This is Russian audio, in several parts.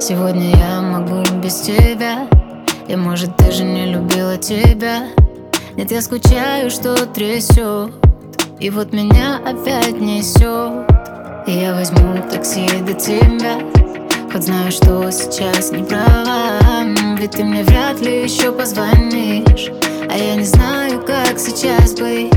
Сегодня я могу без тебя. И может ты же не любила тебя. Нет, я скучаю, что трясет. И вот меня опять несет. И я возьму такси до тебя, хоть знаю, что сейчас не права. Ведь ты мне вряд ли еще позвонишь, а я не знаю, как сейчас быть.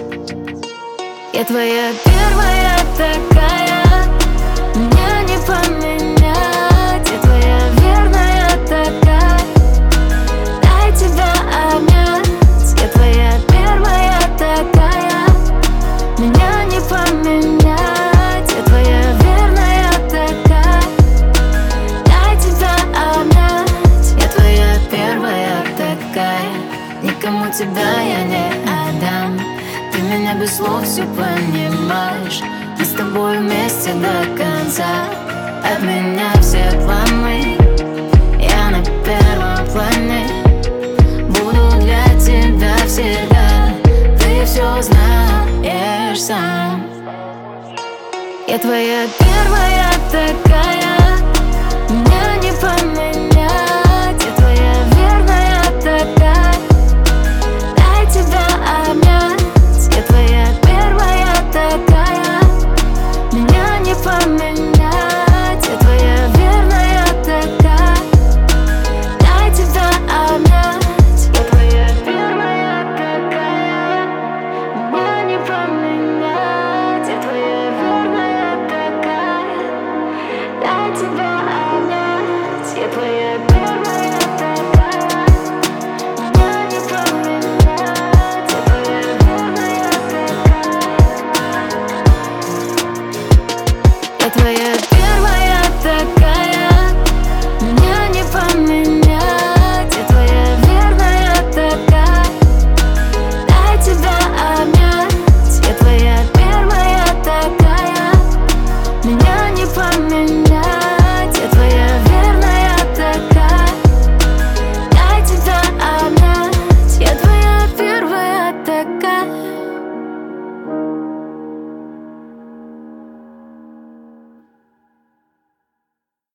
Я твоя первая такая, меня не поменять. Я твоя верная такая, дай тебя обнять. Я твоя первая такая, меня не поменять. Я твоя верная такая, дай тебя обнять. Я твоя первая такая, никому тебя я не отдам. Ты меня без слов все понимаешь. Мы с тобой вместе до конца. От меня все планы, я на первом плане. Буду для тебя всегда, ты все знаешь сам. Я твоя первая такая,